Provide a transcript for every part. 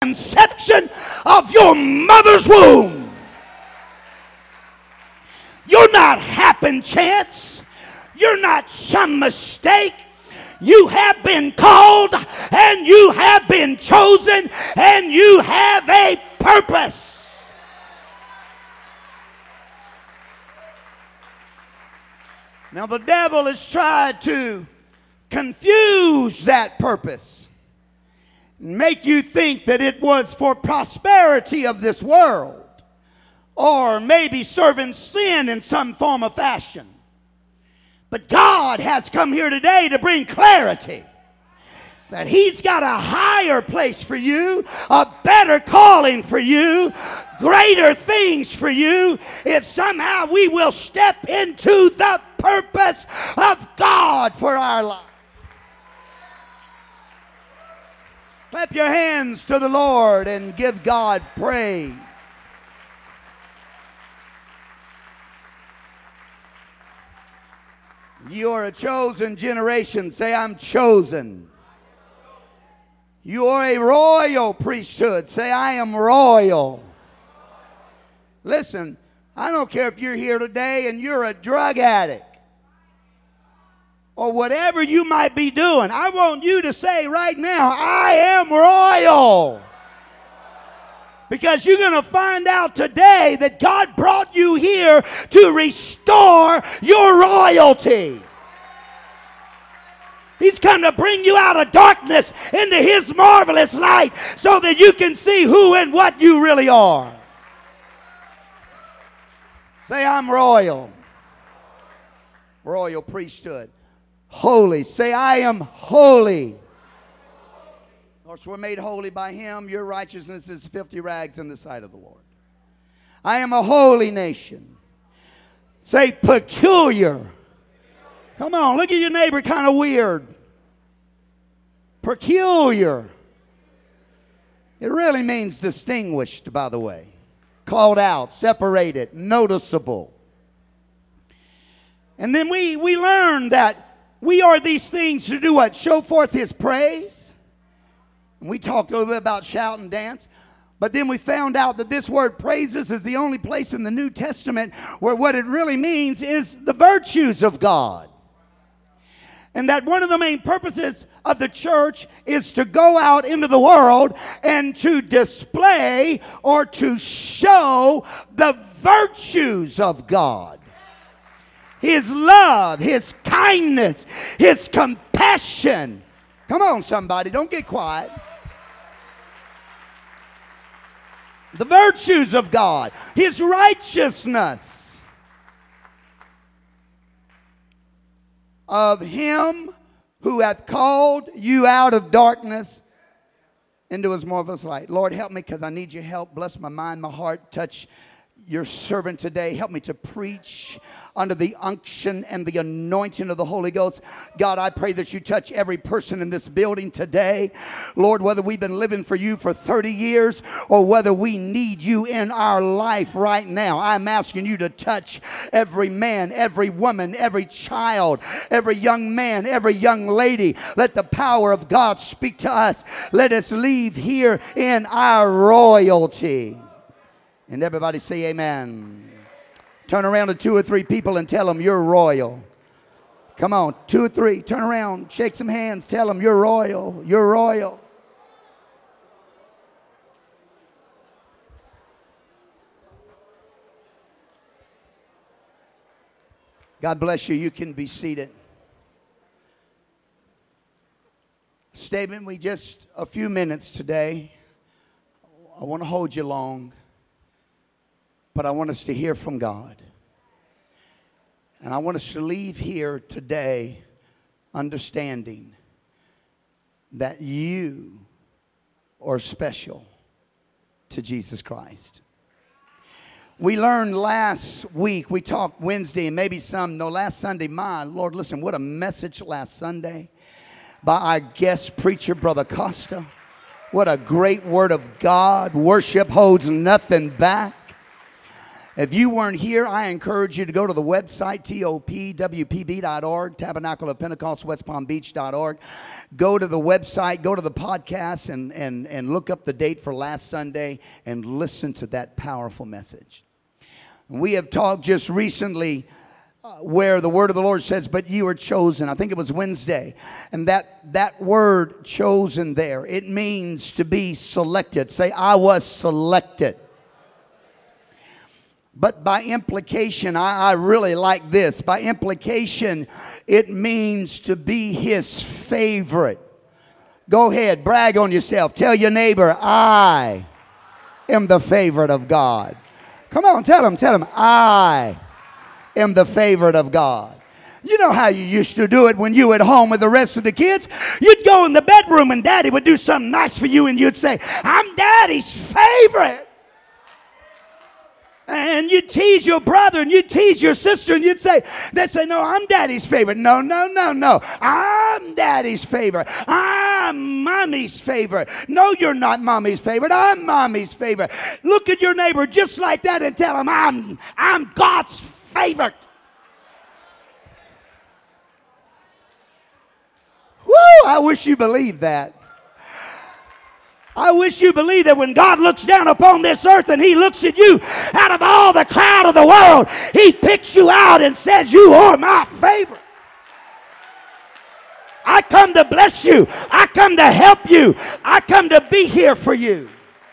conception of your mother's womb. You're not happen chance. You're not some mistake. You have been called, and you have been chosen, and you have a purpose. Now the devil has tried to confuse that purpose, make you think that it was for prosperity of this world, or maybe serving sin in some form or fashion. But God has come here today to bring clarity that He's got a higher place for you, a better calling for you, greater things for you, if somehow we will step into the purpose of God for our life. Clap your hands to the Lord and give God praise. You are a chosen generation. Say, I'm chosen. You are a royal priesthood. Say, I am royal. Listen, I don't care if you're here today and you're a drug addict or whatever you might be doing. I want you to say right now, I am royal. Because you're going to find out today that God brought you here to restore your royalty. He's come to bring you out of darkness into His marvelous light so that you can see who and what you really are. Say, I'm royal. Royal priesthood. Holy. Say, I am holy. Of course, we're made holy by Him. Your righteousness is filthy rags in the sight of the Lord. I am a holy nation. Say, peculiar. Come on, look at your neighbor kind of weird. Peculiar. It really means distinguished, by the way. Called out, separated, noticeable. And then we learn that we are these things to do what? Show forth His praise. And we talked a little bit about shout and dance. But then we found out that this word praises is the only place in the New Testament where what it really means is the virtues of God. And that one of the main purposes of the church is to go out into the world and to display or to show the virtues of God. His love, His kindness, His compassion. Come on, somebody, don't get quiet. The virtues of God, His righteousness, of Him who hath called you out of darkness into His marvelous light. Lord, help me because I need your help. Bless my mind, my heart. Touch your servant today. Help me to preach under the unction and the anointing of the Holy Ghost. God, I pray that you touch every person in this building today. Lord, whether we've been living for you for 30 years or whether we need you in our life right now, I'm asking you to touch every man, every woman, every child, every young man, every young lady. Let the power of God speak to us. Let us leave here in our royalty. And everybody say amen. Turn around to 2 or 3 people and tell them you're royal. Come on, 2 or 3. Turn around, shake some hands, tell them you're royal. You're royal. God bless you. You can be seated. Statement, we just a few minutes today. I want to hold you long. But I want us to hear from God. And I want us to leave here today understanding that you are special to Jesus Christ. We learned last week, we talked Wednesday and maybe last Sunday. My Lord, listen, what a message last Sunday by our guest preacher, Brother Costa. What a great word of God. Worship holds nothing back. If you weren't here, I encourage you to go to the website, topwpb.org, Tabernacle of Pentecost, westpalmbeach.org. Go to the website, go to the podcast, and look up the date for last Sunday and listen to that powerful message. We have talked just recently where the word of the Lord says, but you are chosen. I think it was Wednesday. And that word chosen there, it means to be selected. Say, I was selected. But by implication, I really like this. By implication, it means to be his favorite. Go ahead, brag on yourself. Tell your neighbor, I am the favorite of God. Come on, tell him, I am the favorite of God. You know how you used to do it when you were at home with the rest of the kids? You'd go in the bedroom and Daddy would do something nice for you and you'd say, I'm Daddy's favorite. And you'd tease your brother and you'd tease your sister and they'd say, no, I'm Daddy's favorite. No. I'm Daddy's favorite. I'm Mommy's favorite. No, you're not Mommy's favorite. I'm Mommy's favorite. Look at your neighbor just like that and tell him, I'm God's favorite. Woo, I wish you believed that. I wish you believed that when God looks down upon this earth and he looks at you out of all the crowd of the world, he picks you out and says, you are my favorite. I come to bless you. I come to help you. I come to be here for you.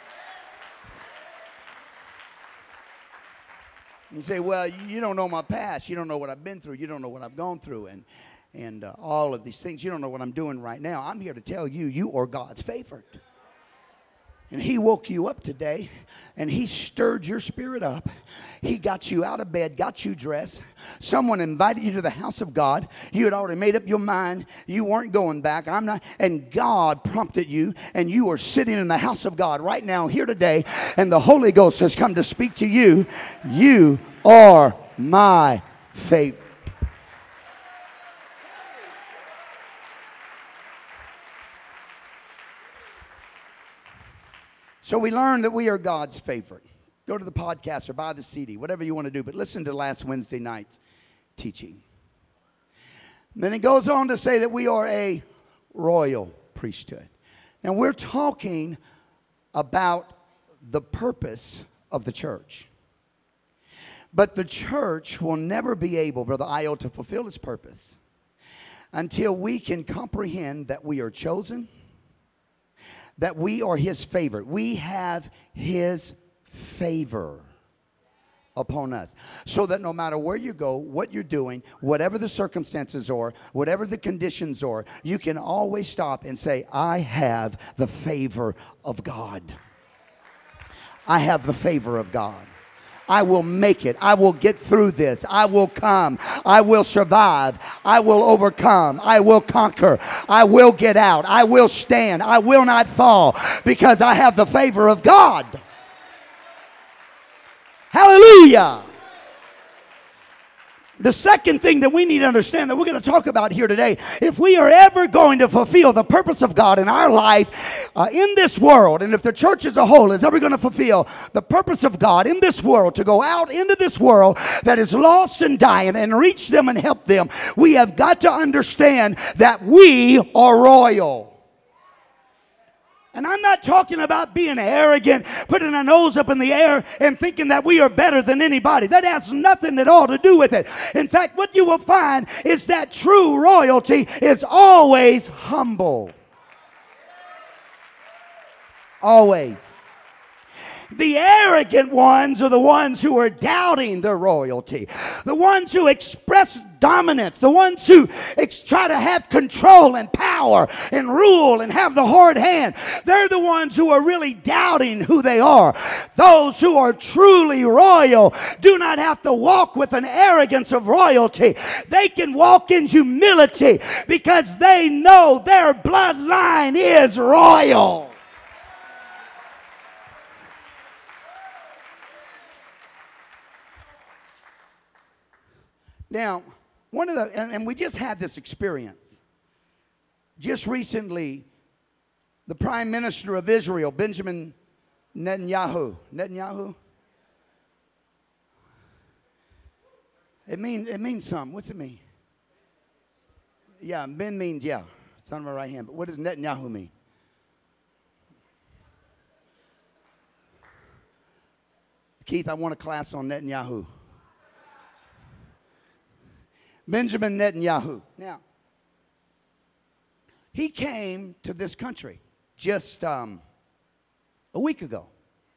You say, well, you don't know my past. You don't know what I've been through. You don't know what I've gone through and all of these things. You don't know what I'm doing right now. I'm here to tell you, you are God's favorite. And he woke you up today, and he stirred your spirit up. He got you out of bed, got you dressed. Someone invited you to the house of God. You had already made up your mind. You weren't going back. I'm not. And God prompted you, and you are sitting in the house of God right now here today, and the Holy Ghost has come to speak to you. You are my favorite. So we learned that we are God's favorite. Go to the podcast or buy the CD, whatever you want to do. But listen to last Wednesday night's teaching. Then it goes on to say that we are a royal priesthood. Now we're talking about the purpose of the church. But the church will never be able, Brother Io, to fulfill its purpose until we can comprehend that we are chosen, that we are his favorite. We have his favor upon us. So that no matter where you go, what you're doing, whatever the circumstances are, whatever the conditions are, you can always stop and say, I have the favor of God. I have the favor of God. I will make it. I will get through this. I will come. I will survive. I will overcome. I will conquer. I will get out. I will stand. I will not fall because I have the favor of God. Hallelujah. The second thing that we need to understand that we're going to talk about here today, if we are ever going to fulfill the purpose of God in our life, in this world, and if the church as a whole is ever going to fulfill the purpose of God in this world, to go out into this world that is lost and dying and reach them and help them, we have got to understand that we are royal. And I'm not talking about being arrogant, putting our nose up in the air and thinking that we are better than anybody. That has nothing at all to do with it. In fact, what you will find is that true royalty is always humble. Always. The arrogant ones are the ones who are doubting their royalty. The ones who express dominance. The ones who try to have control and power and rule and have the hard hand. They're the ones who are really doubting who they are. Those who are truly royal do not have to walk with an arrogance of royalty. They can walk in humility because they know their bloodline is royal. Now, and we just had this experience. Just recently, the Prime Minister of Israel, Benjamin Netanyahu, It means something. What's it mean? Yeah, Ben means, yeah, son of my right hand. But what does Netanyahu mean? Keith, I want a class on Netanyahu. Benjamin Netanyahu. Now, he came to this country just a week ago.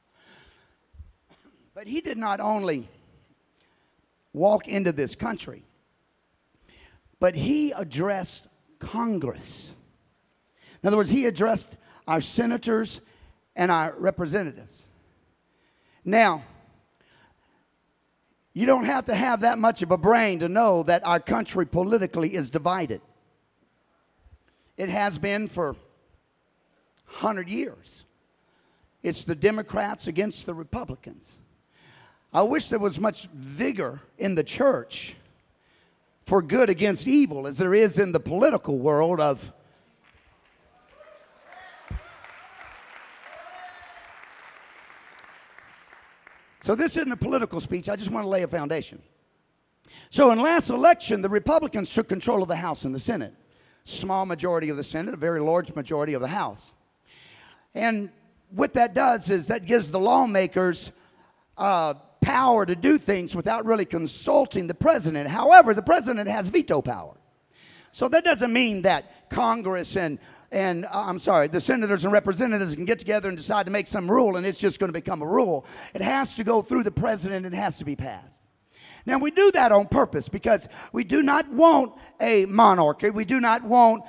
But he did not only walk into this country, but he addressed Congress. In other words, he addressed our senators and our representatives. Now, you don't have to have that much of a brain to know that our country politically is divided. It has been for 100 years. It's the Democrats against the Republicans. I wish there was much vigor in the church for good against evil as there is in the political world of So this isn't a political speech. I just want to lay a foundation. So in last election, the Republicans took control of the House and the Senate. Small majority of the Senate, a very large majority of the House. And what that does is that gives the lawmakers power to do things without really consulting the president. However, the president has veto power. So that doesn't mean that Congress and the senators and representatives can get together and decide to make some rule and it's just going to become a rule. It has to go through the president. It has to be passed. Now, we do that on purpose because we do not want a monarchy. We do not want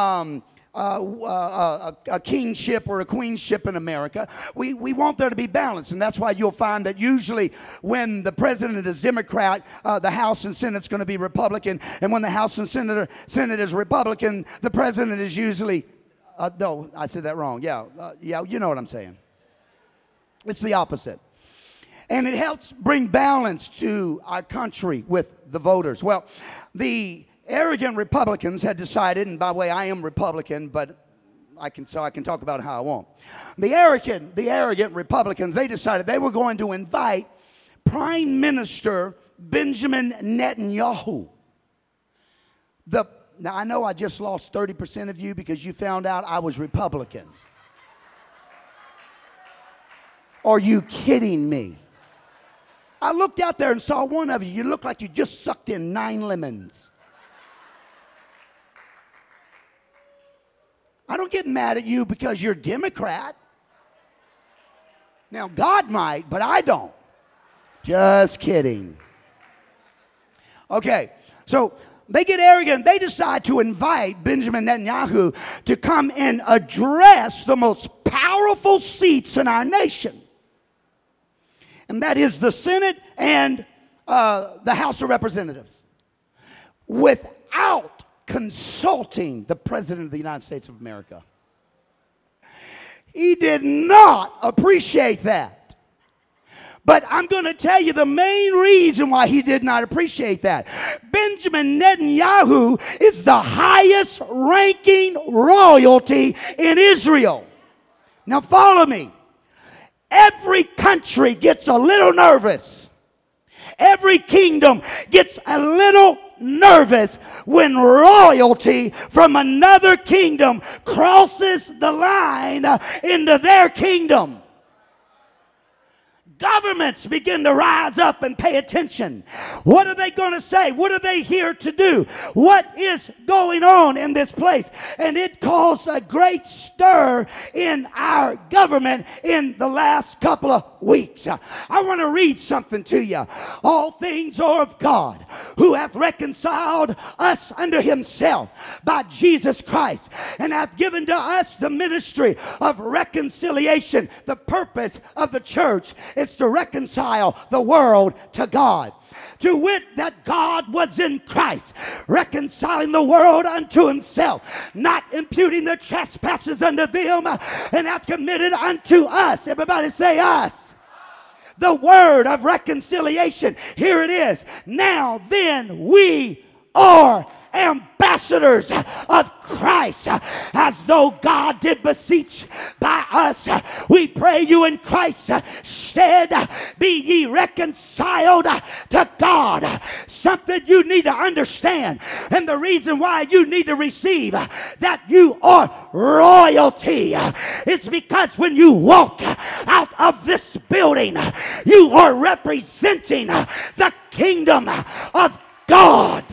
a kingship or a queenship in America. We want there to be balance, and that's why you'll find that usually when the president is Democrat, the House and Senate's going to be Republican, and when the House and Senate is Republican, the president is usually, no, I said that wrong. Yeah, you know what I'm saying. It's the opposite. And it helps bring balance to our country with the voters. Well, the arrogant Republicans had decided, and by the way, I am Republican, but I can talk about how I want. The arrogant Republicans, they decided they were going to invite Prime Minister Benjamin Netanyahu. Now, I know I just lost 30% of you because you found out I was Republican. Are you kidding me? I looked out there and saw one of you. You looked like you just sucked in 9 lemons. I don't get mad at you because you're Democrat. Now, God might, but I don't. Just kidding. Okay, so they get arrogant. They decide to invite Benjamin Netanyahu to come and address the most powerful seats in our nation. And that is the Senate and the House of Representatives. Without consulting the President of the United States of America. He did not appreciate that. But I'm going to tell you the main reason why he did not appreciate that. Benjamin Netanyahu is the highest ranking royalty in Israel. Now follow me. Every country gets a little nervous. Every kingdom gets a little nervous when royalty from another kingdom crosses the line into their kingdom. Governments begin to rise up and pay attention. What are they going to say? What are they here to do? What is going on in this place? And it caused a great stir in our government in the last couple of weeks. I want to read something to you. All things are of God, who hath reconciled us unto himself by Jesus Christ, and hath given to us the ministry of reconciliation. The purpose of the church is to reconcile the world to God. To wit, that God was in Christ, reconciling the world unto himself, not imputing the trespasses unto them, and hath committed unto us. Everybody say us. The word of reconciliation. Here it is. Now then we are ambassadors of Christ, as though God did beseech by us. We pray you in Christ's stead, be ye reconciled to God. Something you need to understand, and the reason why you need to receive that you are royalty, it's because when you walk out of this building, you are representing the kingdom of God.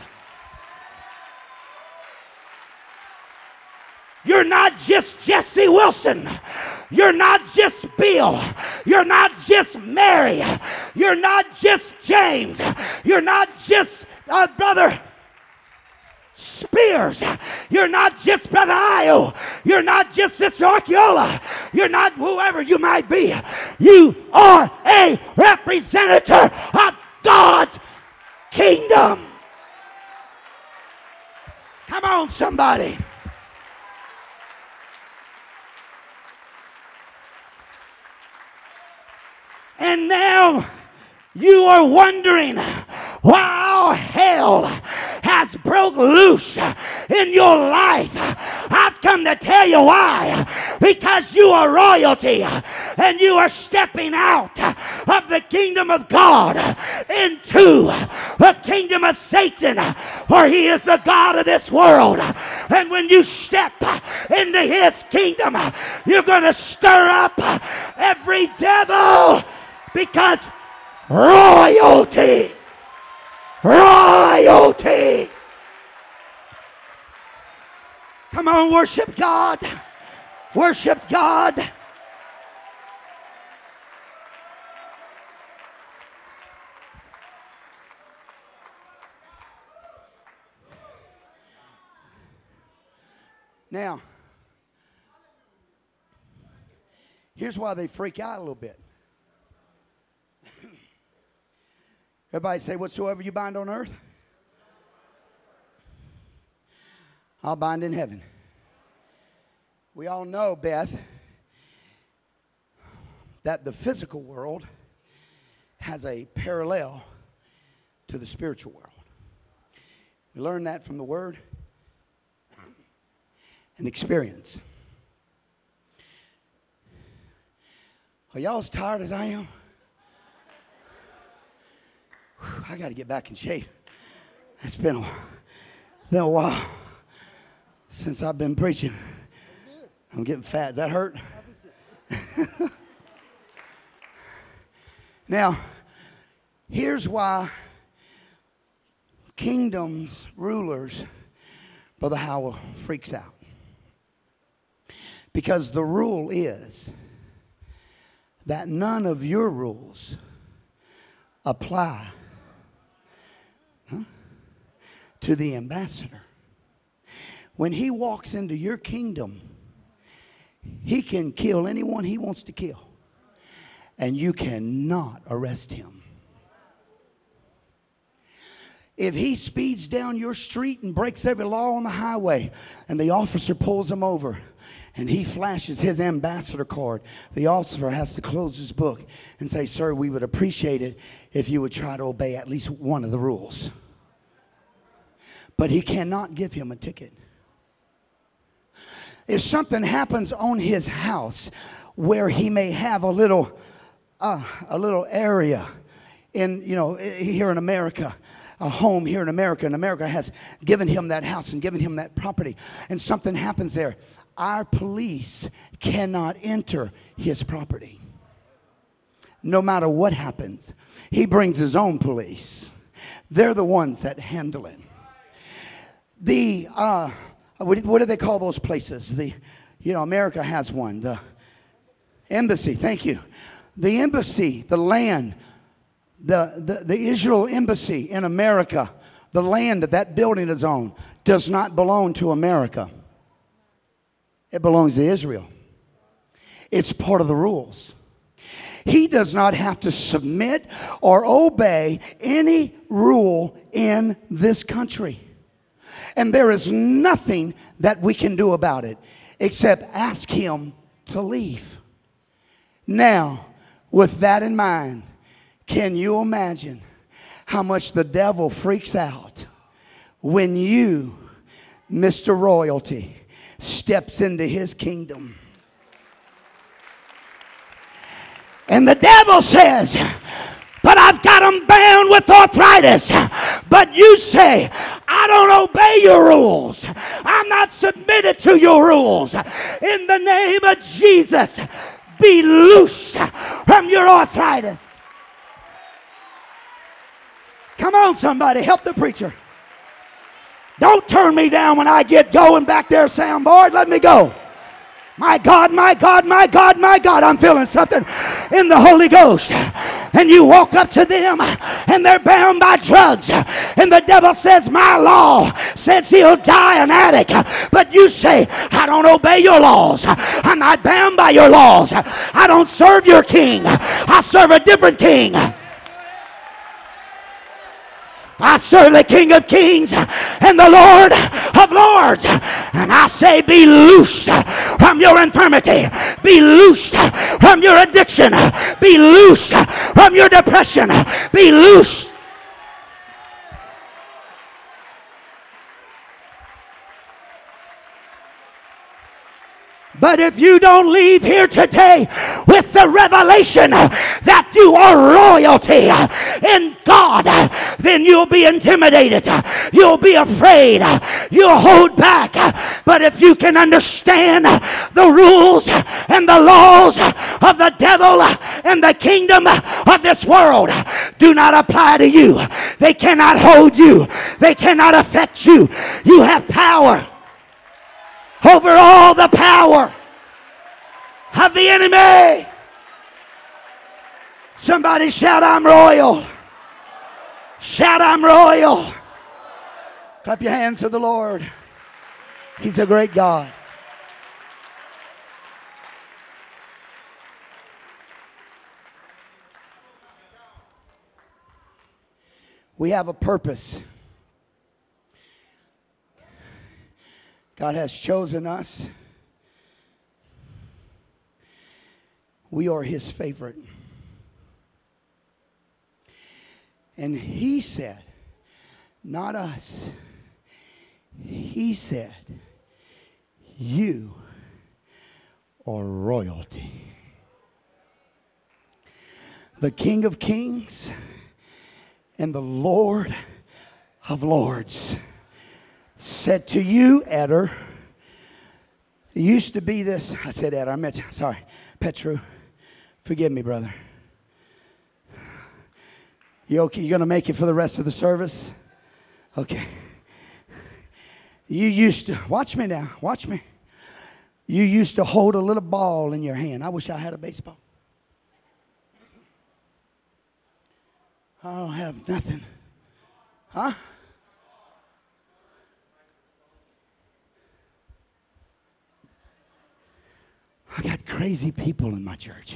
You're not just Jesse Wilson. You're not just Bill. You're not just Mary. You're not just James. You're not just Brother Spears. You're not just Brother Io. You're not just Sister Arqueola. You're not whoever you might be. You are a representative of God's kingdom. Come on, somebody. And now you are wondering why hell has broke loose in your life. I've come to tell you why. Because you are royalty and you are stepping out of the kingdom of God into the kingdom of Satan, for he is the God of this world. And when you step into his kingdom, you're going to stir up every devil. Because royalty. Come on, worship God. Worship God. Now, here's why they freak out a little bit. Everybody say, whatsoever you bind on earth, I'll bind in heaven. We all know, Beth, that the physical world has a parallel to the spiritual world. We learn that from the Word and experience. Are y'all as tired as I am? I got to get back in shape. It's been a while since I've been preaching. I'm getting fat. Does that hurt? Now, here's why kingdoms, rulers, Brother Howell freaks out. Because the rule is that none of your rules apply to the ambassador. When he walks into your kingdom, he can kill anyone he wants to kill, and you cannot arrest him. If he speeds down your street and breaks every law on the highway, and the officer pulls him over, and he flashes his ambassador card, the officer has to close his book and say, sir, we would appreciate it if you would try to obey at least one of the rules. But he cannot give him a ticket. If something happens on his house where he may have a little area in, here in America, a home here in America, and America has given him that house and given him that property, and something happens there, our police cannot enter his property. No matter what happens, he brings his own police. They're the ones that handle it. What do they call those places? America has one. The embassy. Thank you. The embassy, the land, the Israel embassy in America, the land that building is on, does not belong to America. It belongs to Israel. It's part of the rules. He does not have to submit or obey any rule in this country. And there is nothing that we can do about it except ask him to leave. Now, with that in mind, can you imagine how much the devil freaks out when you, Mr. Royalty, steps into his kingdom. And the devil says, but I've got them bound with arthritis. But you say, I don't obey your rules. I'm not submitted to your rules. In the name of Jesus, be loose from your arthritis. Come on, somebody, help the preacher. Don't turn me down when I get going back there, soundboard. Let me go. My God, my God, my God, my God. I'm feeling something in the Holy Ghost. And you walk up to them and they're bound by drugs. And the devil says, my law says he'll die an addict. But you say, I don't obey your laws. I'm not bound by your laws. I don't serve your king. I serve a different king. I serve the King of Kings and the Lord of Lords. And I say, be loosed from your infirmity. Be loosed from your addiction. Be loosed from your depression. Be loosed. But if you don't leave here today with the revelation that you are royalty in God, then you'll be intimidated. You'll be afraid. You'll hold back. But if you can understand the rules and the laws of the devil and the kingdom of this world do not apply to you. They cannot hold you. They cannot affect you. You have power over all the power of the enemy. Somebody shout, I'm royal. Shout, I'm royal. Clap your hands to the Lord. He's a great God. We have a purpose. God has chosen us. We are his favorite. And he said, not us. He said, you are royalty. The King of Kings and the Lord of Lords said to you, Eder, it used to be this. I said Eder, I meant, sorry, Petru. Forgive me, brother. You okay? You going to make it for the rest of the service? Okay. You used to, watch me now, watch me. You used to hold a little ball in your hand. I wish I had a baseball. I don't have nothing. Huh? I got crazy people in my church.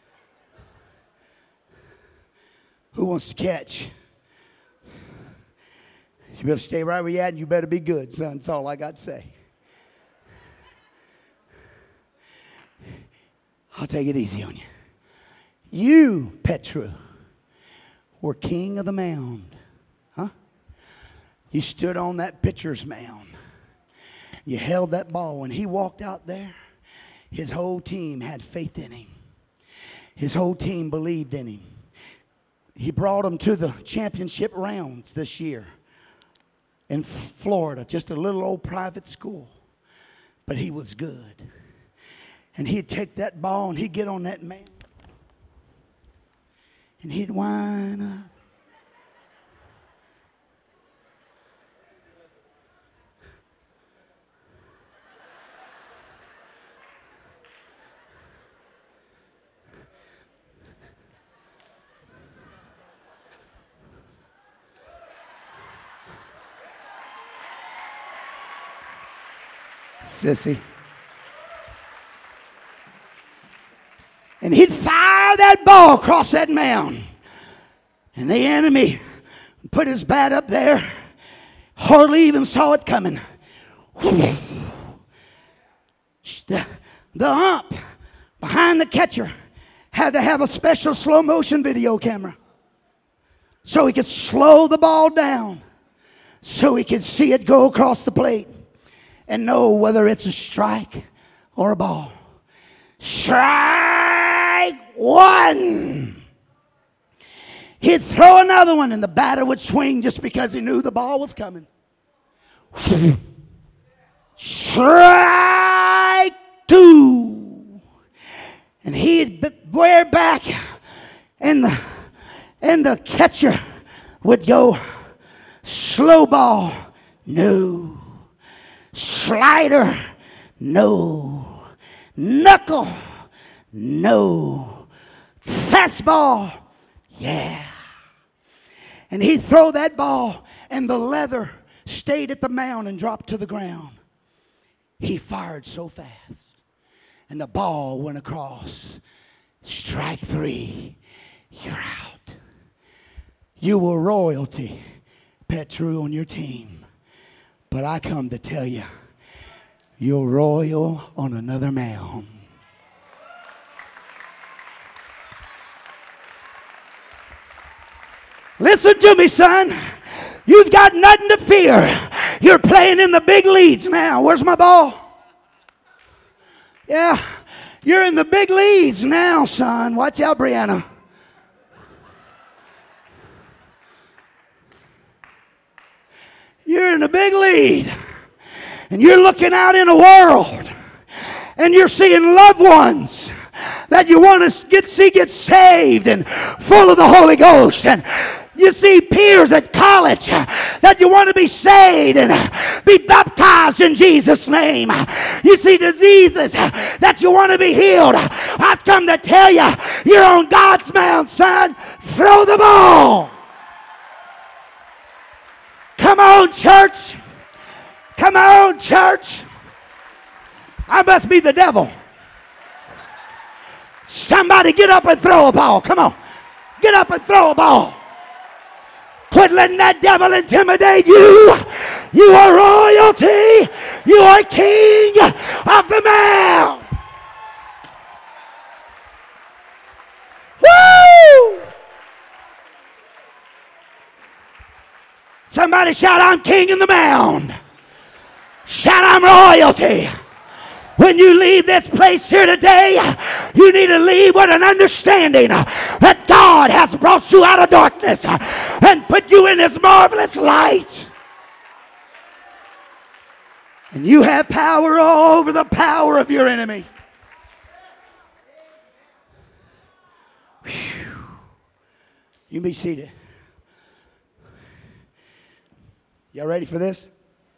Who wants to catch? You better stay right where you're at and you better be good, son. That's all I got to say. I'll take it easy on you. You, Petru, were king of the mound. Huh? You stood on that pitcher's mound. You held that ball. When he walked out there, his whole team had faith in him. His whole team believed in him. He brought them to the championship rounds this year in Florida, just a little old private school. But he was good. And he'd take that ball and he'd get on that mound. And he'd wind up. Sissy. And he'd fire that ball across that mound. And the enemy put his bat up there. Hardly even saw it coming. The ump behind the catcher had to have a special slow motion video camera so he could slow the ball down so he can see it go across the plate and know whether it's a strike or a ball. Strike one. He'd throw another one and the batter would swing just because he knew the ball was coming. Strike two. And he'd wear back and the catcher would go slow ball, no. Slider, no. Knuckle, no. Fastball, yeah. And he'd throw that ball and the leather stayed at the mound and dropped to the ground. He fired so fast and the ball went across. Strike three, you're out. You were royalty, Petru, on your team. But I come to tell you, you're royal on another mound. Listen to me, son. You've got nothing to fear. You're playing in the big leagues now. Where's my ball? Yeah, you're in the big leagues now, son. Watch out, Brianna. You're in the big league. And you're looking out in a world. And you're seeing loved ones that you want to get saved and full of the Holy Ghost. And you see peers at college that you want to be saved and be baptized in Jesus' name. You see diseases that you want to be healed. I've come to tell you, you're on God's mound, son. Throw the ball. Come on, church. Come on, church. I must be the devil. Somebody get up and throw a ball. Come on. Get up and throw a ball. Quit letting that devil intimidate you. You are royalty. You are king of the mound. Woo! Somebody shout, I'm king in the mound. Shout, I'm royalty. When you leave this place here today, you need to leave with an understanding that God has brought you out of darkness and put you in his marvelous light. And you have power over the power of your enemy. Whew. You can be seated. Y'all ready for this?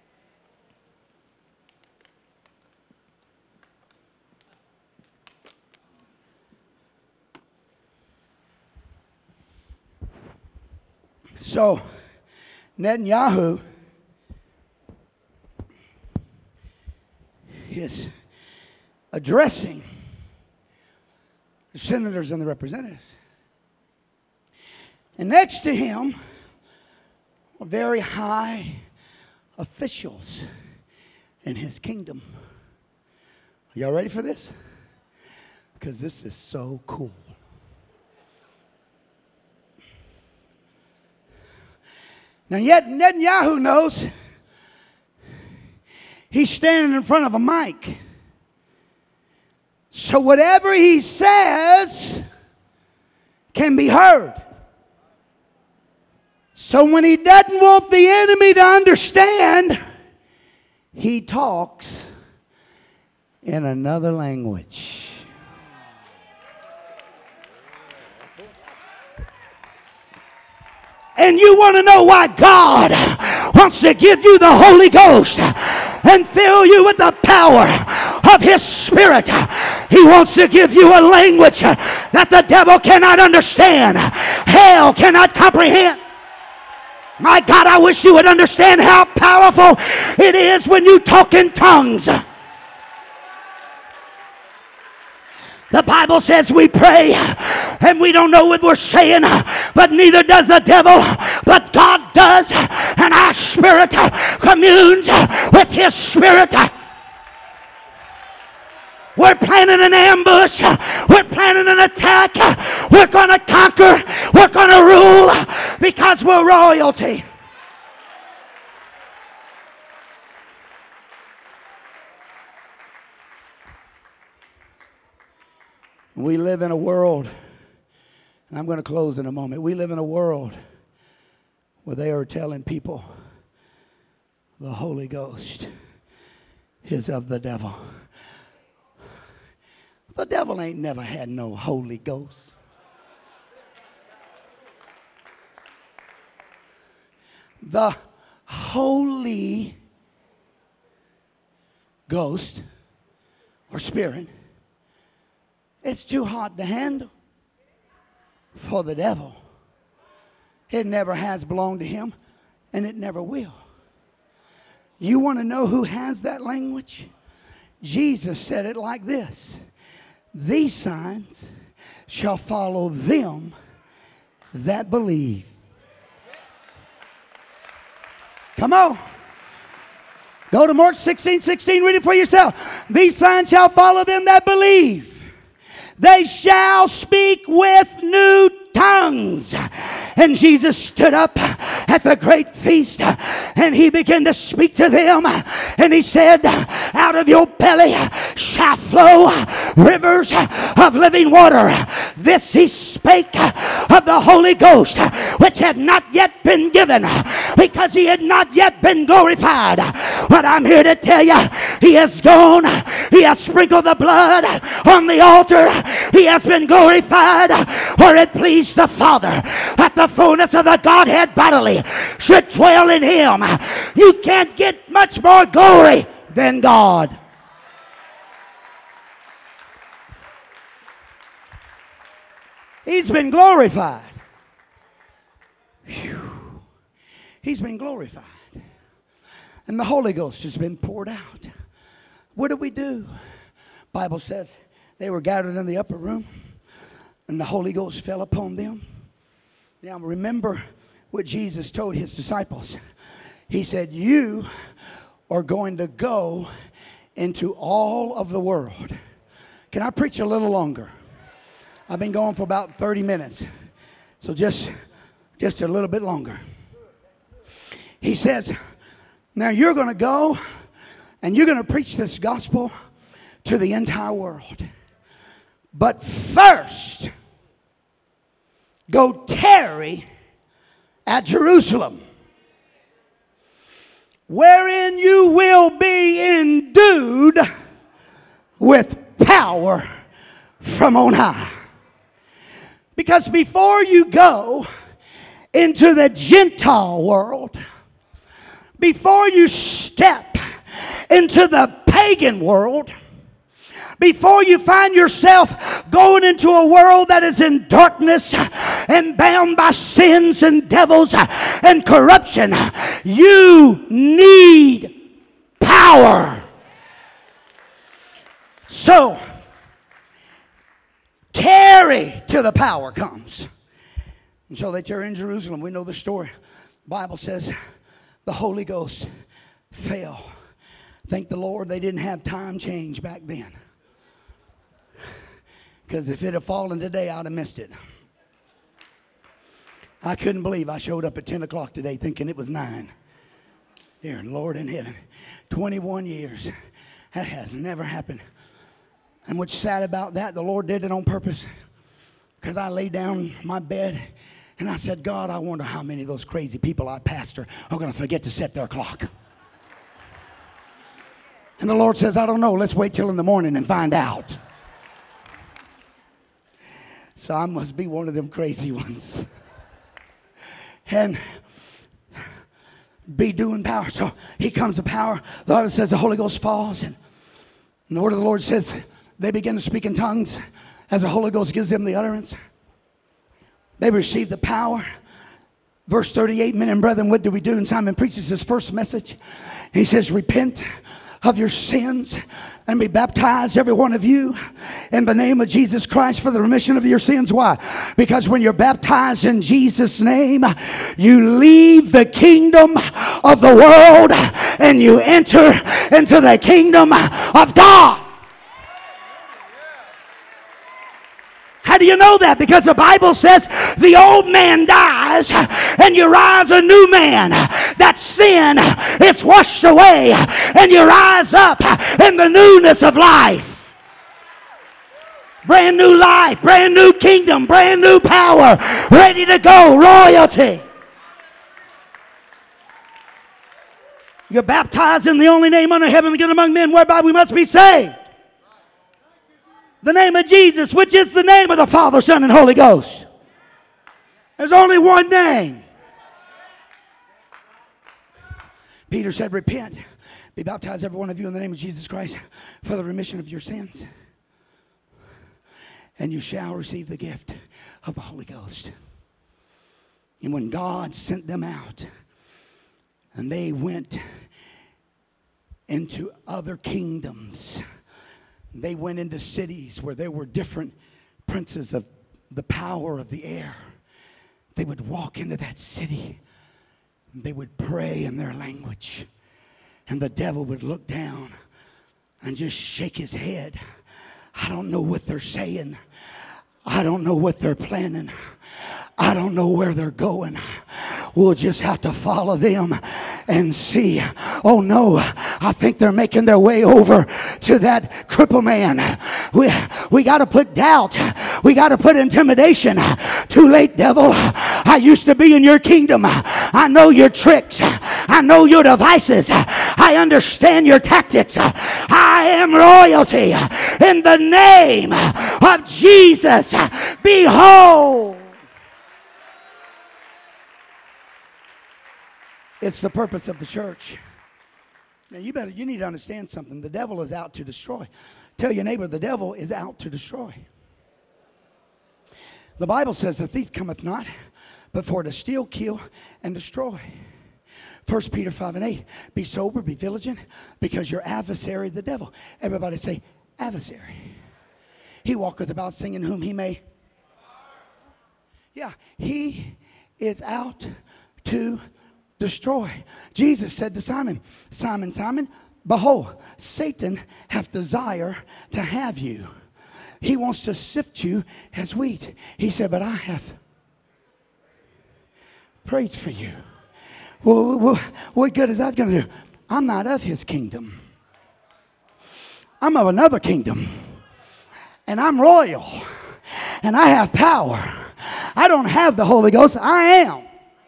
So, Netanyahu is addressing the senators and the representatives. And next to him are very high officials in his kingdom. Are y'all ready for this? Because this is so cool. Now, yet Netanyahu knows he's standing in front of a mic. So whatever he says can be heard. So when he doesn't want the enemy to understand, he talks in another language. And you want to know why God wants to give you the Holy Ghost and fill you with the power of his Spirit. He wants to give you a language that the devil cannot understand, hell cannot comprehend. My God, I wish you would understand how powerful it is when you talk in tongues. The Bible says we pray and we don't know what we're saying, but neither does the devil, but God does, and our spirit communes with his spirit. We're planning an ambush. We're planning an attack. We're going to conquer. We're going to rule because we're royalty. We live in a world, and I'm going to close in a moment. We live in a world where they are telling people the Holy Ghost is of the devil. The devil ain't never had no Holy Ghost. The Holy Ghost or Spirit, it's too hot to handle for the devil. It never has belonged to him, and it never will. You want to know who has that language? Jesus said it like this: these signs shall follow them that believe. Come on. Go to Mark 16:16. Read it for yourself. These signs shall follow them that believe. They shall speak with new tongues. And Jesus stood up at the great feast and he began to speak to them. And he said, out of your belly shall flow rivers of living water. This he spake of the Holy Ghost, which had not yet been given because he had not yet been glorified. But I'm here to tell you, he has gone. He has sprinkled the blood on the altar. He has been glorified, for it pleased the Father that the fullness of the Godhead bodily should dwell in him. You can't get much more glory than God. He's been glorified. Whew. He's been glorified. And the Holy Ghost has been poured out. What do? Bible says they were gathered in the upper room and the Holy Ghost fell upon them. Now remember what Jesus told his disciples. He said, you are going to go into all of the world. Can I preach a little longer? I've been going for about 30 minutes. So just a little bit longer. He says, now you're going to go and you're going to preach this gospel to the entire world. But first, go tarry at Jerusalem, wherein you will be endued with power from on high. Because before you go into the Gentile world, before you step into the pagan world, before you find yourself going into a world that is in darkness and bound by sins and devils and corruption, you need power. So, tarry till the power comes. And so they tarry in Jerusalem. We know the story. The Bible says the Holy Ghost fell. Thank the Lord they didn't have time change back then. Because if it had fallen today, I'd have missed it. I couldn't believe I showed up at 10 o'clock today thinking it was 9. Dear Lord in heaven, 21 years. That has never happened. And what's sad about that, the Lord did it on purpose. Because I laid down in my bed and I said, God, I wonder how many of those crazy people I pastor are going to forget to set their clock. And the Lord says, I don't know. Let's wait till in the morning and find out. So I must be one of them crazy ones. And be doing power. So here comes the power. The Bible says the Holy Ghost falls. And the word of the Lord says they begin to speak in tongues as the Holy Ghost gives them the utterance. They receive the power. Verse 38, men and brethren, what do we do? And Simon preaches his first message. He says, repent of your sins and be baptized, every one of you, in the name of Jesus Christ for the remission of your sins. Why? Because when you're baptized in Jesus' name, you leave the kingdom of the world and you enter into the kingdom of God. How do you know that? Because the Bible says the old man dies and you rise a new man. That sin is washed away and you rise up in the newness of life. Brand new life, brand new kingdom, brand new power, ready to go, royalty. You're baptized in the only name under heaven given among men whereby we must be saved. The name of Jesus, which is the name of the Father, Son, and Holy Ghost. There's only one name. Peter said, repent, be baptized every one of you in the name of Jesus Christ for the remission of your sins. And you shall receive the gift of the Holy Ghost. And when God sent them out, and they went into other kingdoms, they went into cities where there were different princes of the power of the air. They would walk into that city. They would pray in their language. And the devil would look down and just shake his head. I don't know what they're saying. I don't know what they're planning. I don't know where they're going. We'll just have to follow them and see. Oh no, I think they're making their way over to that cripple man. We got to put doubt. We got to put intimidation. Too late, devil. I used to be in your kingdom. I know your tricks. I know your devices. I understand your tactics. I am royalty. In the name of Jesus, behold. It's the purpose of the church. Now you need to understand something. The devil is out to destroy. Tell your neighbor, the devil is out to destroy. The Bible says the thief cometh not, but for to steal, kill, and destroy. 1 Peter 5:8. Be sober, be vigilant, because your adversary, the devil. Everybody say, adversary. He walketh about singing whom he may. Yeah, he is out to destroy. Jesus said to Simon, Simon, Simon, behold, Satan hath desire to have you. He wants to sift you as wheat. He said, but I have prayed for you. Well, what good is that going to do? I'm not of his kingdom. I'm of another kingdom. And I'm royal. And I have power. I don't have the Holy Ghost. I am.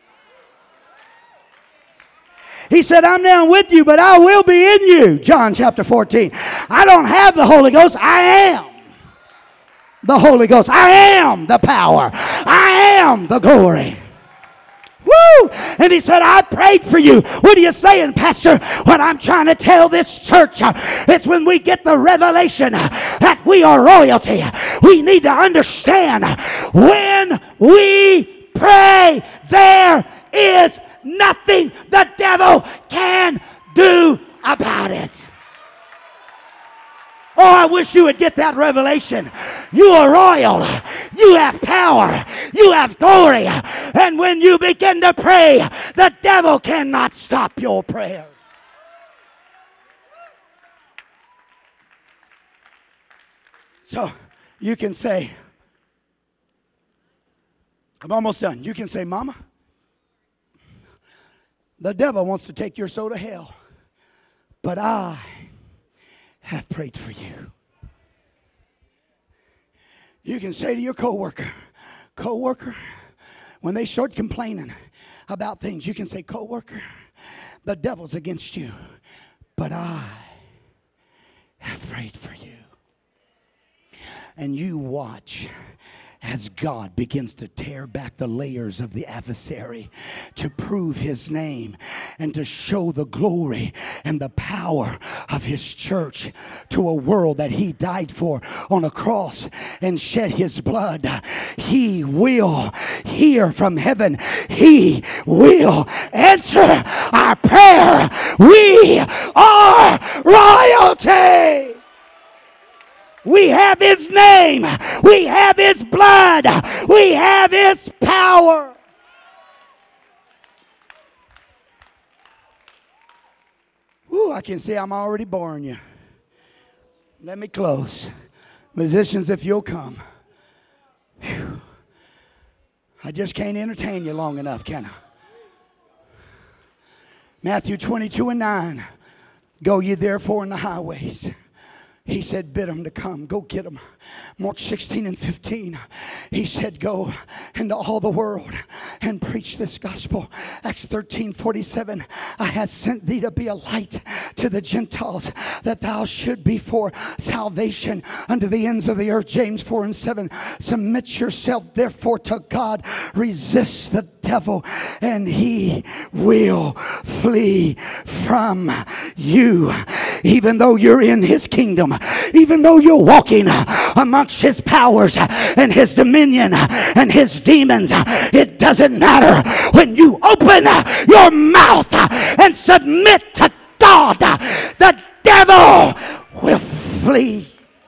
He said, I'm now with you, but I will be in you. John chapter 14. I don't have the Holy Ghost. I am the Holy Ghost. I am the power. I am the glory. Woo! And he said, I prayed for you. What are you saying, Pastor? What I'm trying to tell this church, it's when we get the revelation that we are royalty. We need to understand when we pray, there is nothing the devil can do about it. Oh, I wish you would get that revelation. You are royal. You have power. You have glory. And when you begin to pray, the devil cannot stop your prayers. So you can say, I'm almost done. You can say, Mama, the devil wants to take your soul to hell, but I have prayed for you. You can say to your coworker, when they start complaining about things, you can say, coworker, the devil's against you, but I have prayed for you. And you watch as God begins to tear back the layers of the adversary to prove his name and to show the glory and the power of his church to a world that he died for on a cross and shed his blood. He will hear from heaven. He will answer our prayer. We are royalty. We have his name. We have his blood. We have his power. Ooh, I can see I'm already boring you. Let me close. Musicians, if you'll come. Whew. I just can't entertain you long enough, can I? Matthew 22:9. Go ye therefore in the highways. He said, bid them to come. Go get them. Mark 16 and 15. He said, go into all the world and preach this gospel. Acts 13:47. I have sent thee to be a light to the Gentiles, that thou should be for salvation unto the ends of the earth. James 4 and 7. Submit yourself therefore to God. Resist the devil and he will flee from you. Even though you're in his kingdom, even though you're walking amongst his powers and his dominion and his demons, it doesn't matter. When you open your mouth and submit to God, the devil will flee.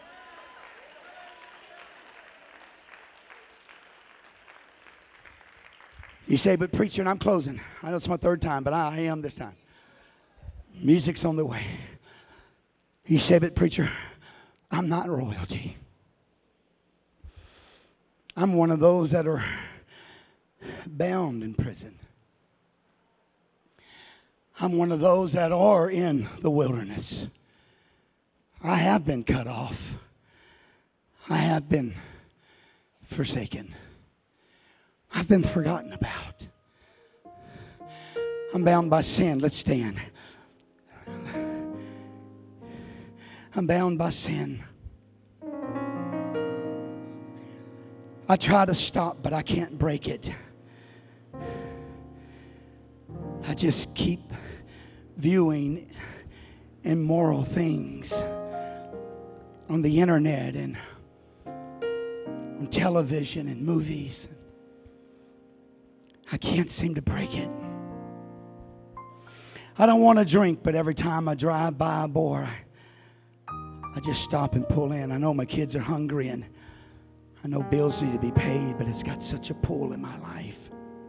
You say, but preacher, and I'm closing. I know it's my third time, but I am this time. Music's on the way. You say, but preacher, I'm not royalty. I'm one of those that are bound in prison. I'm one of those that are in the wilderness. I have been cut off. I have been forsaken. I've been forgotten about. I'm bound by sin. Let's stand. I'm bound by sin. I try to stop, but I can't break it. I just keep viewing immoral things on the internet and on television and movies. I can't seem to break it. I don't want to drink, but every time I drive by a bar, I just stop and pull in. I know my kids are hungry and I know bills need to be paid, but it's got such a pull in my life.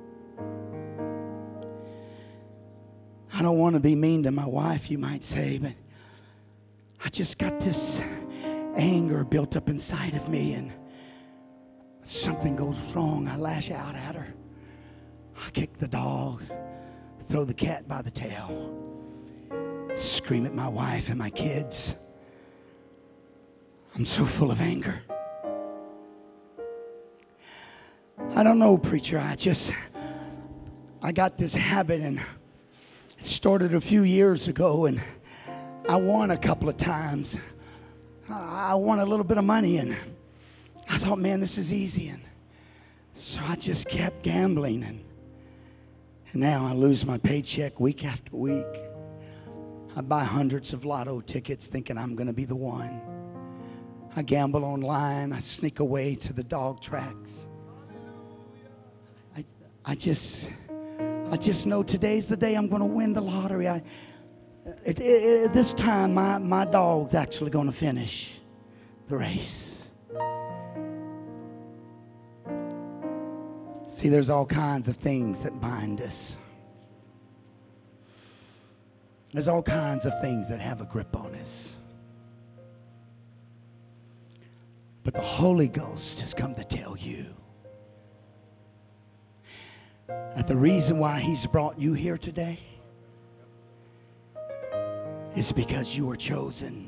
I don't want to be mean to my wife, you might say, but I just got this anger built up inside of me, and something goes wrong, I lash out at her. I kick the dog, throw the cat by the tail, scream at my wife and my kids. I'm so full of anger. I don't know, preacher. I got this habit, and it started a few years ago, and I won a couple of times. I won a little bit of money, and I thought, man, this is easy. And so I just kept gambling, and now I lose my paycheck week after week. I buy hundreds of lotto tickets thinking I'm going to be the one. I gamble online. I sneak away to the dog tracks. I just know today's the day I'm going to win the lottery. This time, my dog's actually going to finish the race. See, there's all kinds of things that bind us. There's all kinds of things that have a grip on us. But the Holy Ghost has come to tell you that the reason why He's brought you here today is because you were chosen.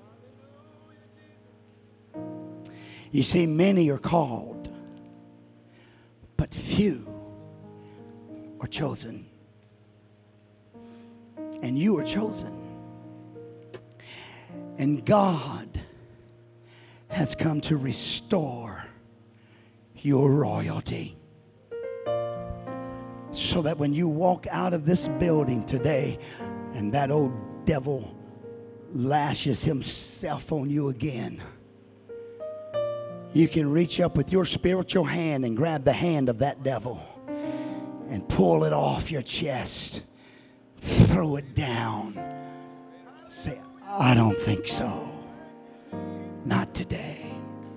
You see, many are called, but few are chosen. And you are chosen. And God has come to restore your royalty, so that when you walk out of this building today and that old devil lashes himself on you again, you can reach up with your spiritual hand and grab the hand of that devil and pull it off your chest, throw it down, say, I don't think so. Not today.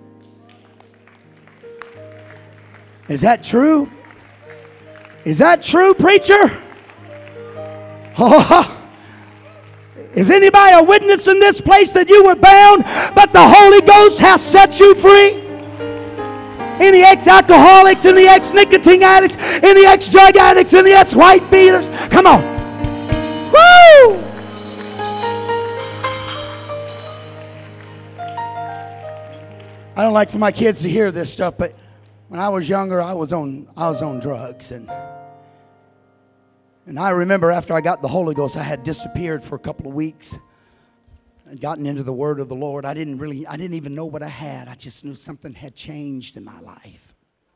Is that true? Is that true, preacher? Oh, is anybody a witness in this place that you were bound, but the Holy Ghost has set you free? Any ex-alcoholics, any ex-nicotine addicts, any ex-drug addicts, any ex-white beaters? Come on. Woo! I don't like for my kids to hear this stuff, but when I was younger, I was on drugs, and I remember after I got the Holy Ghost, I had disappeared for a couple of weeks. I'd gotten into the Word of the Lord. I didn't even know what I had. I just knew something had changed in my life.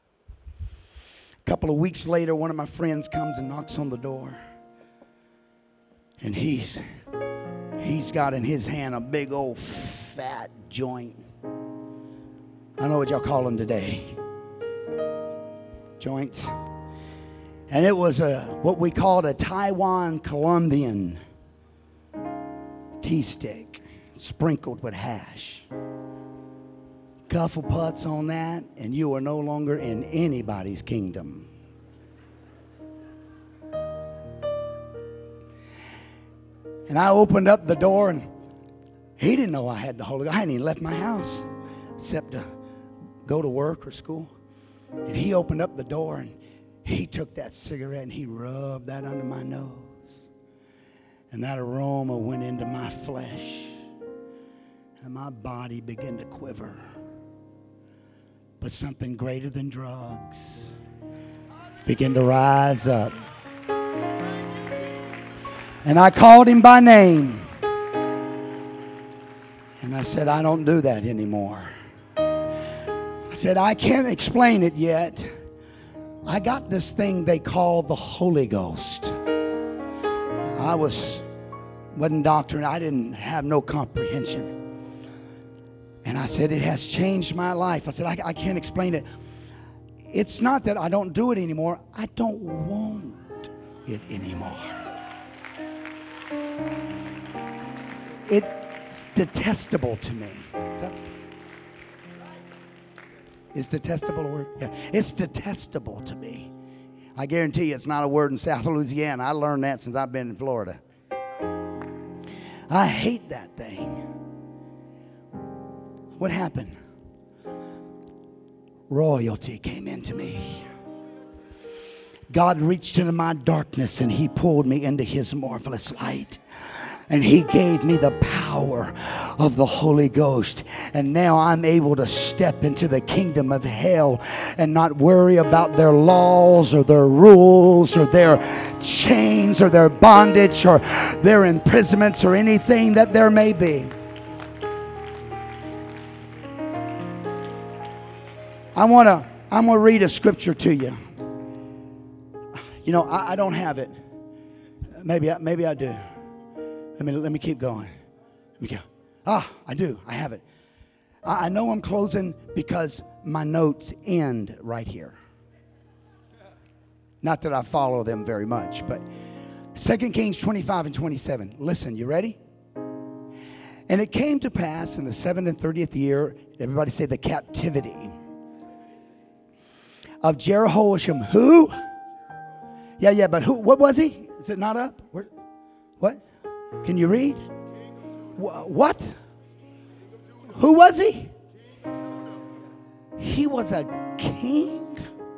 A couple of weeks later, one of my friends comes and knocks on the door, and he's got in his hand a big old fat joint. I know what y'all call them today. Joints. And it was what we called a Taiwan Colombian tea stick sprinkled with hash. Couple putts on that, and you are no longer in anybody's kingdom. And I opened up the door, and he didn't know I had the Holy Ghost. I hadn't even left my house except to go to work or school. And he opened up the door, and he took that cigarette and he rubbed that under my nose. And that aroma went into my flesh. And my body began to quiver. But something greater than drugs began to rise up. And I called him by name. And I said, I don't do that anymore. I said, I can't explain it yet. I got this thing they call the Holy Ghost. I wasn't doctrine. I didn't have no comprehension. And I said, it has changed my life. I said, I can't explain it. It's not that I don't do it anymore. I don't want it anymore. It's detestable to me. Is detestable a word? Yeah. It's detestable to me. I guarantee you it's not a word in South Louisiana. I learned that since I've been in Florida. I hate that thing. What happened? Royalty came into me. God reached into my darkness and He pulled me into His marvelous light. And He gave me the power of the Holy Ghost. And now I'm able to step into the kingdom of hell and not worry about their laws or their rules or their chains or their bondage or their imprisonments or anything that there may be. I'm gonna read a scripture to you. You know, I don't have it. Maybe I do. Let me keep going. Let me go. I do. I have it. I know I'm closing because my notes end right here. Not that I follow them very much, but 2 Kings 25 and 27. Listen, you ready? And it came to pass in the 7th and 30th year, everybody say the captivity of Jehoiakim. Who? Yeah, but who? What was he? Is it not up? What? Can you read? What? Who was he? He was a king.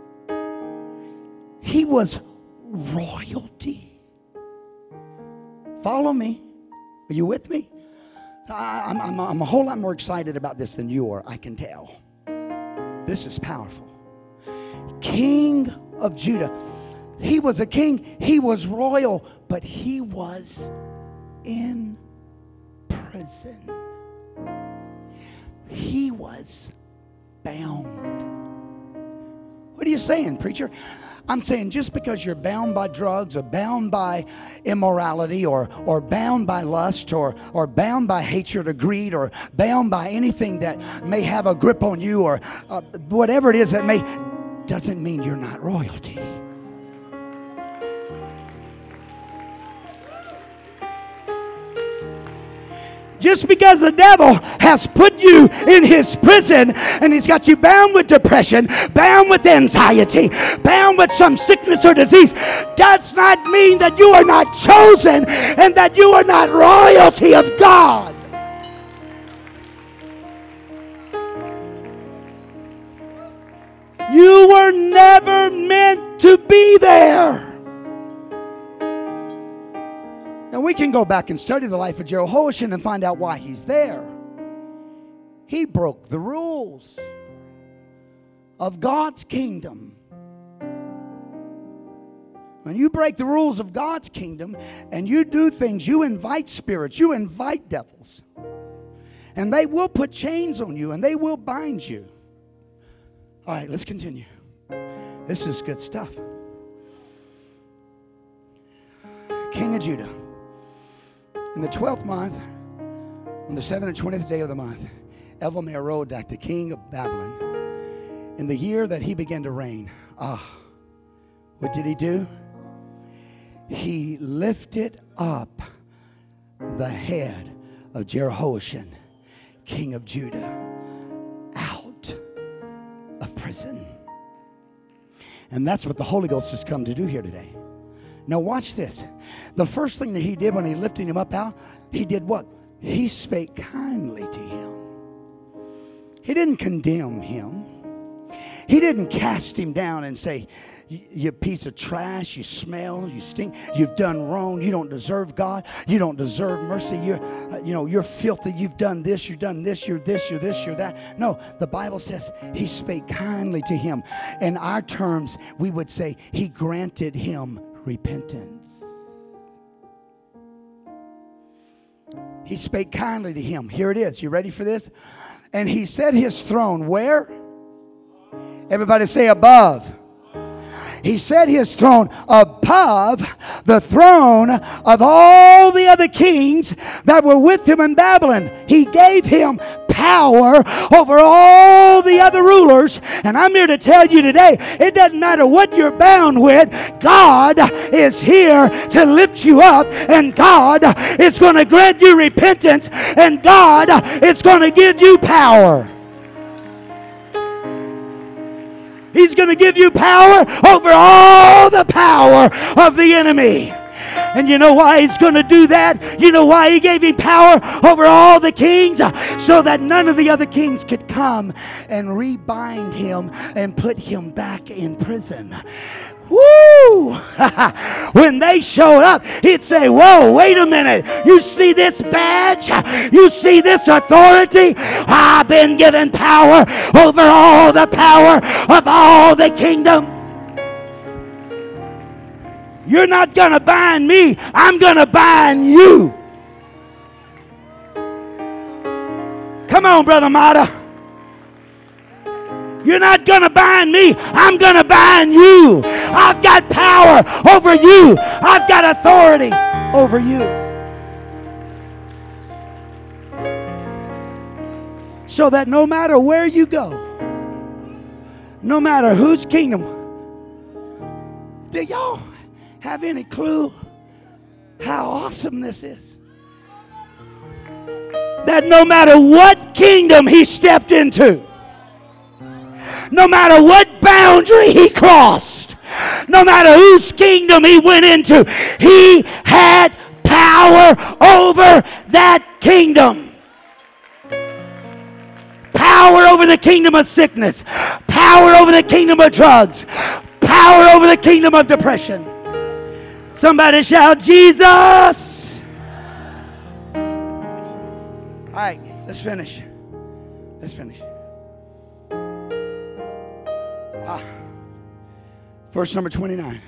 He was royalty. Follow me. Are you with me? I'm a whole lot more excited about this than you are, I can tell. This is powerful. King of Judah. He was a king. He was royal, but he was in prison. He was bound. What are you saying, preacher? I'm saying just because you're bound by drugs or bound by immorality or bound by lust or bound by hatred or greed or bound by anything that may have a grip on you or whatever it is that may, doesn't mean you're not royalty. Just because the devil has put you in his prison and he's got you bound with depression, bound with anxiety, bound with some sickness or disease, does not mean that you are not chosen and that you are not royalty of God. You were never meant to be there. And we can go back and study the life of Jehoiakim and find out why he's there. He broke the rules of God's kingdom. When you break the rules of God's kingdom and you do things, you invite spirits, you invite devils. And they will put chains on you and they will bind you. All right, let's continue. This is good stuff. King of Judah. In the 12th month, on the 7th and 20th day of the month, Evil-Merodach, the king of Babylon, in the year that he began to reign, what did he do? He lifted up the head of Jehoiachin, king of Judah, out of prison. And that's what the Holy Ghost has come to do here today. Now watch this. The first thing that he did when he lifted him up out, he did what? He spake kindly to him. He didn't condemn him. He didn't cast him down and say, you piece of trash, you smell, you stink, you've done wrong, you don't deserve God, you don't deserve mercy, you're filthy, you've done this, you've done this, you're this, you're this, you're that. No, the Bible says he spake kindly to him. In our terms, we would say he granted him repentance. He spake kindly to him. Here it is. You ready for this? And he set his throne where? Everybody say above. He set his throne above the throne of all the other kings that were with him in Babylon. He gave him power over all the other rulers. And I'm here to tell you today, it doesn't matter what you're bound with, God is here to lift you up, and God is going to grant you repentance, and God is going to give you power. He's going to give you power over all the power of the enemy. And you know why he's going to do that? You know why he gave him power over all the kings? So that none of the other kings could come and rebind him and put him back in prison. Woo! When they showed up, he'd say, whoa, wait a minute. You see this badge? You see this authority? I've been given power over all the power of all the kingdom. You're not going to bind me. I'm going to bind you. Come on, Brother Mata. You're not going to bind me. I'm going to bind you. I've got power over you. I've got authority over you. So that no matter where you go, no matter whose kingdom, do y'all have any clue how awesome this is? That no matter what kingdom he stepped into, no matter what boundary he crossed, no matter whose kingdom he went into, he had power over that kingdom. Power over the kingdom of sickness, power over the kingdom of drugs, power over the kingdom of depression. Somebody shout, Jesus! All right, let's finish. Let's finish. Verse number 29.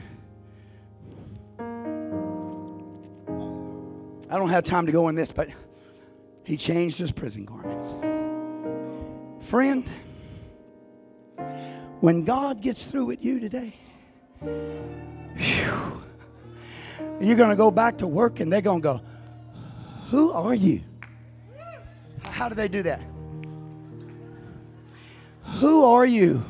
I don't have time to go in this, but he changed his prison garments. Friend, when God gets through with you today, whew, you're going to go back to work and they're going to go, who are you? How do they do that? Who are you?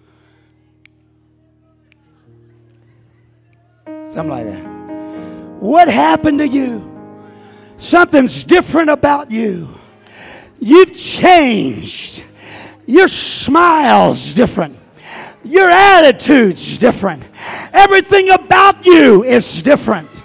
Something like that. What happened to you? Something's different about you. You've changed. Your smile's different. Your attitude's different. Everything about you is different.